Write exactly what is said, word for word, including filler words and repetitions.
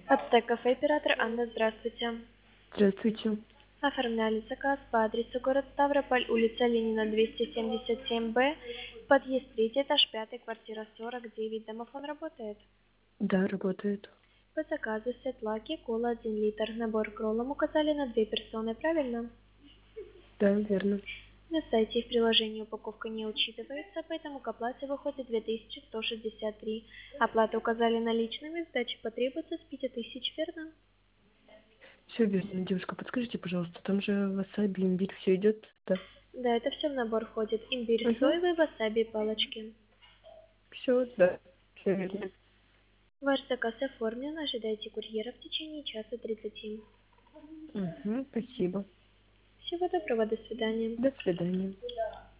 Аптека-кафе «Оператор» Анна, здравствуйте. Здравствуйте. Оформляли заказ по адресу город Ставрополь, улица Ленина, двести семьдесят семь Б, подъезд третий, этаж пятый, квартира сорок девять. Домофон работает? Да, работает. По заказу сет лаки, кола один литр. Набор к роллам указали на две персоны, правильно? Да, верно. На сайте и в приложении упаковка не учитывается, поэтому к оплате выходит две тысячи сто шестьдесят три. Оплату указали наличными, сдача потребуется с пяти тысяч, верно? Все верно, девушка. Подскажите, пожалуйста, там же васаби, имбирь, все идет, да? Да, это все в набор входит. Имбирь Угу. соевый, васаби и палочки. Все, да. Все верно. Ваш заказ оформлен, ожидайте курьера в течение часа тридцати. Угу, спасибо. Всего доброго, до свидания. До свидания.